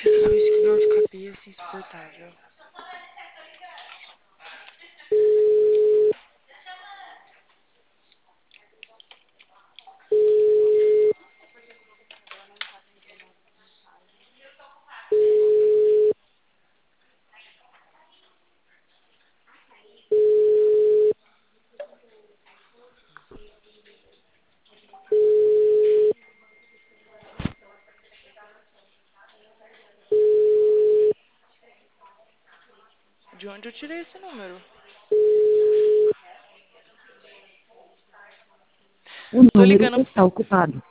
Jesus, que dor de cabeça insuportável. De onde eu tirei esse número? O Tô número ligando. está ocupado.